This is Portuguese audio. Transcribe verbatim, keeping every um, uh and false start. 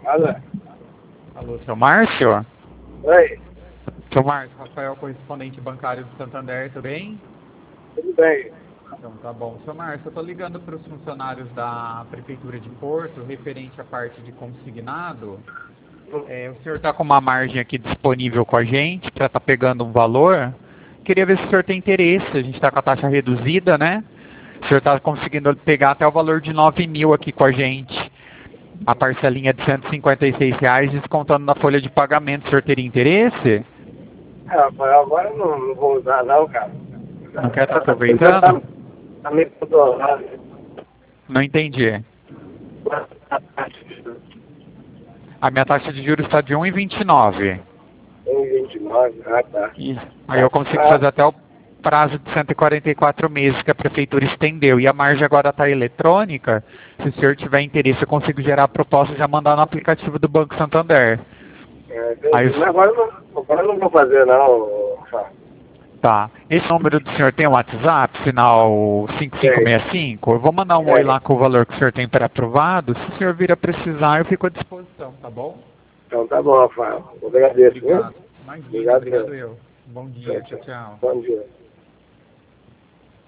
Alô? Alô, seu Márcio? Oi, Seu Márcio, Rafael, correspondente bancário do Santander, tudo bem? tudo bem? Então tá bom. Seu Márcio, eu tô ligando para os funcionários da Prefeitura de Porto, referente à parte de consignado. É, o senhor está com uma margem aqui disponível com a gente para estar pegando um valor. Queria ver se o senhor tem interesse. A gente está com a taxa reduzida, né? O senhor está conseguindo pegar até o valor de nove mil aqui com a gente. A parcelinha de cento e cinquenta e seis reais, descontando na folha de pagamento. O senhor teria interesse? É, Rafael, agora eu não, não vou usar não, cara. Não quer estar A coisa tá, aproveitando? tá meio controlada. Não entendi. A minha taxa de juros está de um vírgula vinte e nove. um e vinte e nove, ah tá. Isso. Aí eu consigo Ah, fazer até o prazo de cento e quarenta e quatro meses que a prefeitura estendeu. E a margem agora está eletrônica. Se o senhor tiver interesse, eu consigo gerar a proposta e já mandar no aplicativo do Banco Santander. é, entendi. Aí, Mas agora eu não, agora eu não vou fazer não, Rafael. tá. Esse número do senhor tem um WhatsApp, final cinco cinco Tem, seis cinco? Eu vou mandar um oi tem. lá com o valor que o senhor tem pré-aprovado. Se o senhor vir a precisar, eu fico à disposição, tá bom? Então tá bom, Rafael. Eu agradeço, viu? Obrigado. Imagina, Obrigado obrigado mesmo. eu. Bom dia, Tchau, tchau, tchau. tchau. Bom dia.